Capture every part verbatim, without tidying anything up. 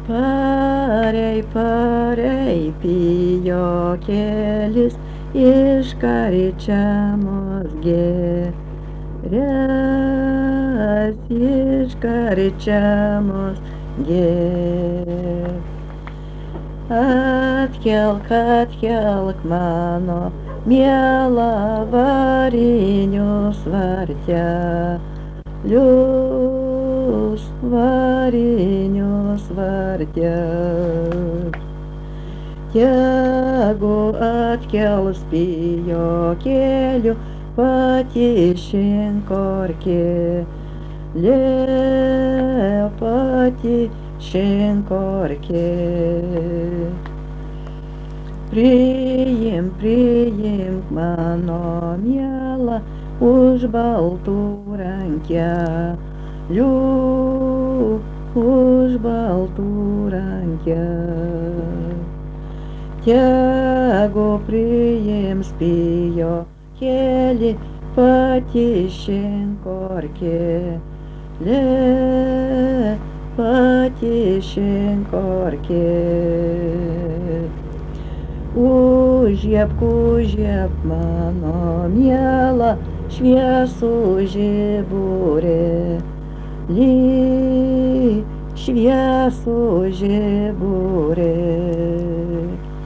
Parei, parei, pijokėlis iš karčiamos gėręs, iš karčiamos gėręs. Atkelk, atkelk mano mielą varinius vartelius, varinius vartelius. Tegu atkels pijokėlių pati šinkorkėlė, pati šinkorkėlė. Priimk, priimk mano mielą už baltų rankelių, už baltų rankelių. Tegu priims pijokėlį pati šinkorkėlė, pati šinkorkėlė. Užžiebk, užžiebk mano mielą šviesų žiburėlį, šviesų žiburėlį.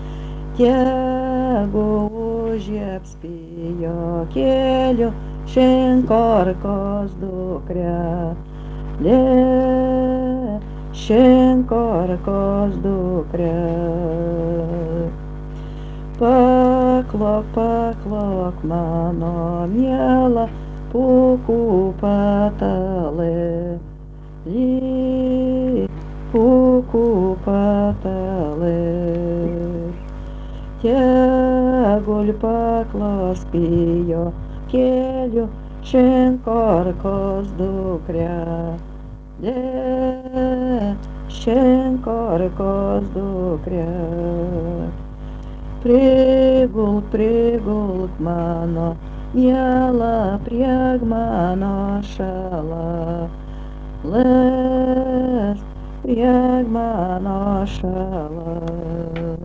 Tegu užžiebs pijokėlių šinkorkos dukrelė, šinkorkos dukrelė. Paklok, paklok mano mielą pūkų patalėlį, pūkų patalėlį. Tegul paklos pijokėlių šinkorkos dukrelė, šinkorkos dukrelė. Prigulk, prigulk mano miela prie mano šalalės, prie mano šalalės.